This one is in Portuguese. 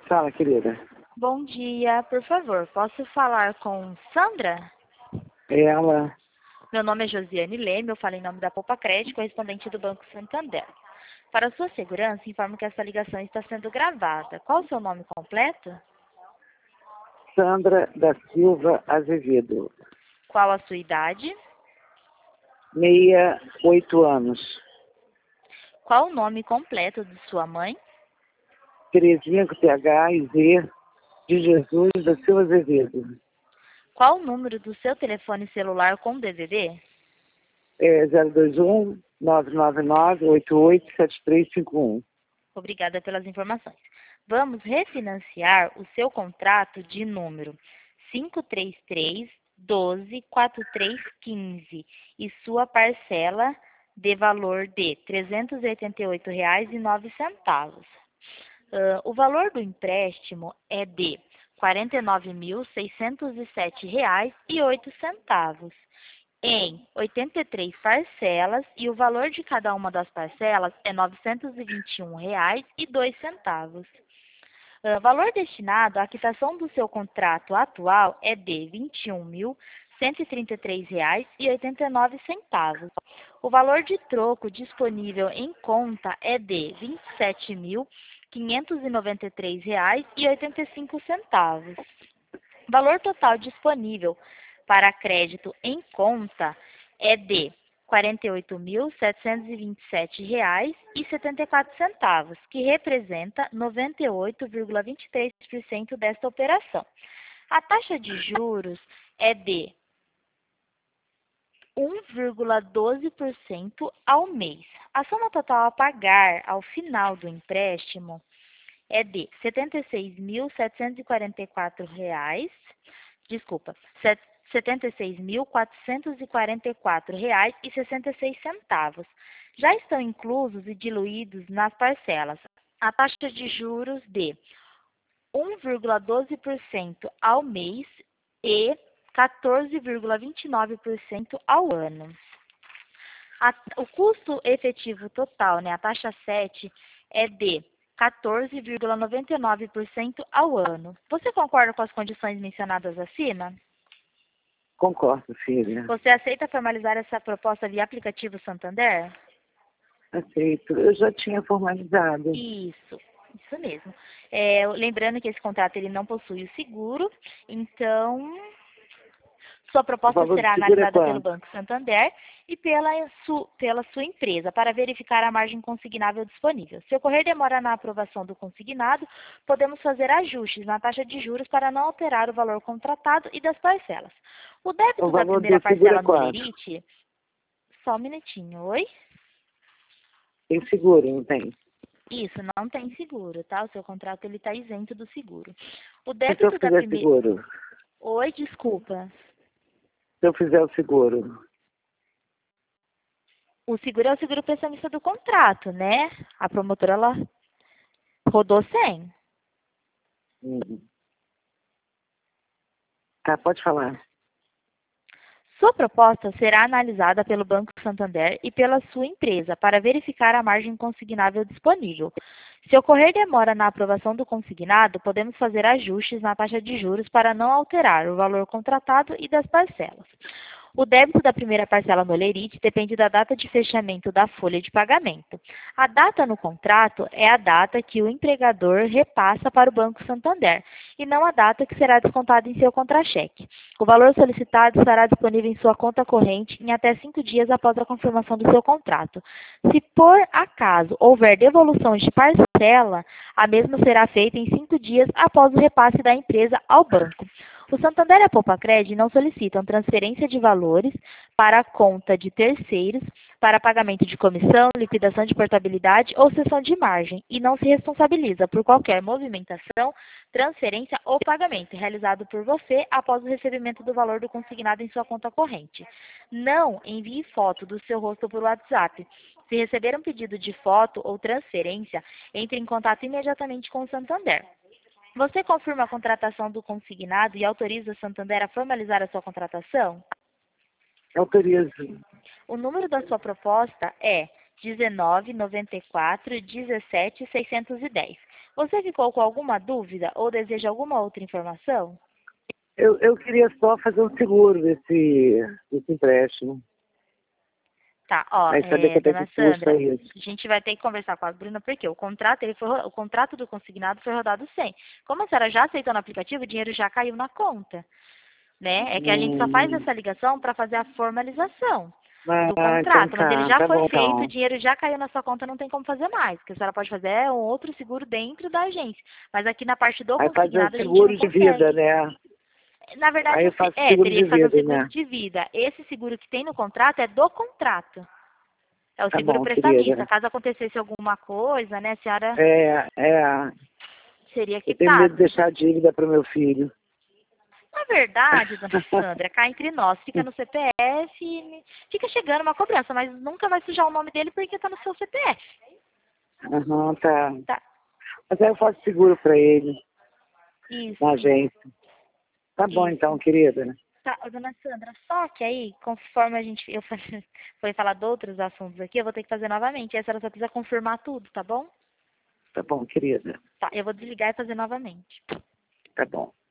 Fala, querida. Bom dia, por favor, posso falar com Sandra? Ela, Meu nome é Josiane Leme, eu falo em nome da Poupa Crédito, correspondente do Banco Santander. Para sua segurança, informo que essa ligação está sendo gravada. Qual o seu nome completo? Sandra da Silva Azevedo, Qual a sua idade? 68 anos. Qual o nome completo de sua mãe? Terezinha com TH e Z de Jesus da Silva Azevedo. Qual o número do seu telefone celular com DDD? É 021 999 887351. Obrigada pelas informações. Vamos refinanciar o seu contrato de número 533-12-4315 e sua parcela de valor de R$ 388,09. O valor do empréstimo é de R$ 49.607,08 em 83 parcelas e o valor de cada uma das parcelas é R$ 921,02. O valor destinado à quitação do seu contrato atual é de R$ 21.133,89. O valor de troco disponível em conta é de R$ 27.593,85. O valor total disponível para crédito em conta é de R$ 48.727,74, que representa 98,23% desta operação. A taxa de juros é de 1,12% ao mês. A soma total a pagar ao final do empréstimo é de R$ 76.744, desculpa, R$ 76.444,66. Já estão inclusos e diluídos nas parcelas a taxa de juros de 1,12% ao mês e 14,29% ao ano. O custo efetivo total, a taxa 7, é de 14,99% ao ano. Você concorda com as condições mencionadas acima? Concordo, filha. Você aceita formalizar essa proposta via aplicativo Santander? Aceito. Eu já tinha formalizado. Isso mesmo. Lembrando que esse contrato ele não possui o seguro, então sua proposta será analisada pelo Banco Santander e pela sua empresa para verificar a margem consignável disponível. Se ocorrer demora na aprovação do consignado, podemos fazer ajustes na taxa de juros para não alterar o valor contratado e das parcelas. O débito da primeira parcela no Lerite... Só um minutinho, oi? Tem seguro, não tem? Isso, não tem seguro, tá? O seu contrato ele está isento do seguro. O E se eu débito da fizer primeira... seguro? Oi, desculpa. Se eu fizer o seguro? O seguro é o seguro prestamista do contrato, né? A promotora, ela rodou sem. Tá, pode falar. Sua proposta será analisada pelo Banco Santander e pela sua empresa para verificar a margem consignável disponível. Se ocorrer demora na aprovação do consignado, podemos fazer ajustes na taxa de juros para não alterar o valor contratado e das parcelas. O débito da primeira parcela no Lerite depende da data de fechamento da folha de pagamento. A data no contrato é a data que o empregador repassa para o Banco Santander e não a data que será descontada em seu contra-cheque. O valor solicitado estará disponível em sua conta corrente em até 5 dias após a confirmação do seu contrato. Se por acaso houver devolução de parcela, a mesma será feita em 5 dias após o repasse da empresa ao banco. O Santander e a Poupa Crédito não solicitam transferência de valores para a conta de terceiros para pagamento de comissão, liquidação de portabilidade ou cessão de margem e não se responsabiliza por qualquer movimentação, transferência ou pagamento realizado por você após o recebimento do valor do consignado em sua conta corrente. Não envie foto do seu rosto por WhatsApp. Se receber um pedido de foto ou transferência, entre em contato imediatamente com o Santander. Você confirma a contratação do consignado e autoriza o Santander a formalizar a sua contratação? Autorizo. O número da sua proposta é 19 94 17 610. Você ficou com alguma dúvida ou deseja alguma outra informação? Eu queria só fazer um seguro desse empréstimo. Tá, ó, Aí saber quanto é dona que custa Sandra, isso. a gente vai ter que conversar com a Bruna, porque o contrato, o contrato do consignado foi rodado sem. Como a senhora já aceitou no aplicativo, o dinheiro já caiu na conta, né? É que a gente só faz Hum, essa ligação para fazer a formalização do então contrato, mas ele tá, já tá foi bom feito, o então. dinheiro já caiu na sua conta, não tem como fazer mais. O que a senhora pode fazer é um outro seguro dentro da agência. Mas aqui na parte do Aí faz o consignado a gente não seguro de vida, consegue. né? Na verdade, Aí eu assim, faço seguro teria de que fazer um vida, seguro né? de vida. Esse seguro que tem no contrato é do contrato. É o Tá seguro bom, prestamista. querida. Caso acontecesse alguma coisa, né, a senhora É. seria Eu tenho medo de quitado. deixar a dívida pro meu filho. Na verdade, dona Sandra, cá entre nós, fica no CPF e fica chegando uma cobrança, mas nunca vai sujar o nome dele porque está no seu CPF. Aham, tá. Tá? Mas aí eu faço seguro pra ele, na Isso, agência. Tá bom isso. então, querida. Tá, ô, dona Sandra, só que aí, conforme foi falar de outros assuntos aqui, eu vou ter que fazer novamente. Aí a senhora só precisa confirmar tudo, tá bom? Tá bom, querida. Tá, eu vou desligar e fazer novamente. Tá bom.